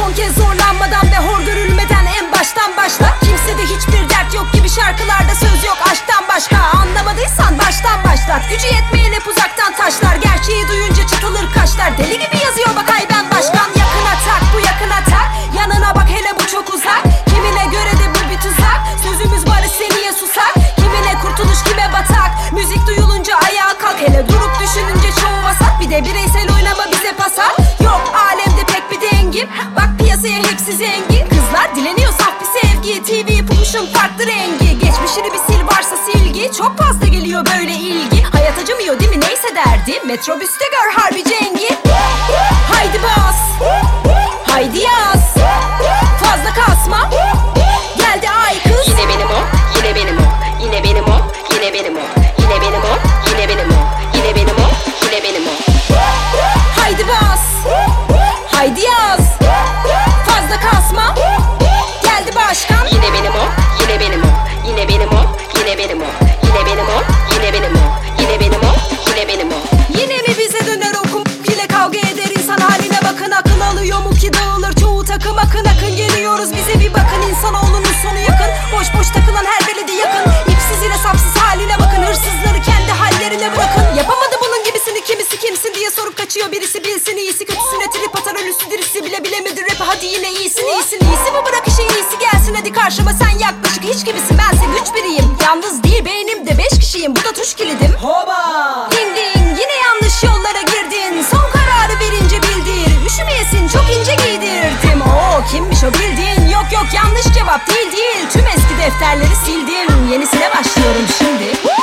son kez zorlanmadan ve hor görülmeden en baştan başla. Kimsede hiçbir dert yok gibi, şarkılarda söz yok aşktan başka. Anlamadıysan baştan başlat. Gücü yetmeyen hep uzaktan taşlar. Gerçeği duyunca çatılır kaşlar. Deli gibi yazıyor bak ay ben başkan. Yakına tak, bu yakına tak. Yanına bak hele bu çok uzak. Kimine göre de bu bir tuzak. Sözümüz barış, seniye susak. Kimine kurtuluş, kime batak. Müzik duyulunca ayağa kalk. Hele durup düşününce çoğu vasat. Bir de bireysel oynama bize pasar. Yok alemde pek bir dengim. Bak piyasaya hepsi zengin. Kızlar dileniyor saf bir sevgi. TV bulmuşum farklı rengi. Geçmişini bir sil varsa silgi. Çok fazla geliyor böyle ilgi. Hayat acımıyor değil mi neyse derdi. Metrobüste gör harbi cengi. Haydi bas, haydi yaz. Fazla kasma. Geldi ay kız. Yine benim o, yine benim o. Yine benim o, yine benim o. Yine benim o, yine benim o. Yine benim o, yine benim o. Haydi bas, haydi yaz. Fazla kasma. Geldi başkan. Yine benim o, yine benim o. Yine benim o, yine benim o. Yine benim o, yine benim o. Yine benim o, yine benim o. Yine mi bize döner okum ile kavga eder insan haline bakın. Akıl alıyor mu ki dağılır çoğu takım. Akın akın geliyoruz bize bir bakın. İnsanoğlunun sonu yakın. Boş boş takılan her beledi yakın. İpsiz ile sapsız haline bakın. Hırsızları kendi hallerine bırakın. Yapamadı bunun gibisini kimisi kimsin diye sorup kaçıyor birisi. Bilsin iyisi kötüsüne trip atar, ölüsü dirisi bile bilemedir rap. Hadi yine iyisin iyisin iyisi bu, bırak işe iyisi gelsin hadi karşıma. Sen yaklaşık hiç gibisin, bense güç biriyim. Yalnız değil beynimde 5 kişiyim, bu da tuş kilidim. Hoba! Ding ding yine yanlış yollara girdin. Son kararı verince bildir. Üşümeyesin çok ince giydirdim. Oo kimmiş o bildiğin? Yok yok yanlış cevap değil değil. Tüm eski defterleri sildim. Yenisine başlıyorum şimdi.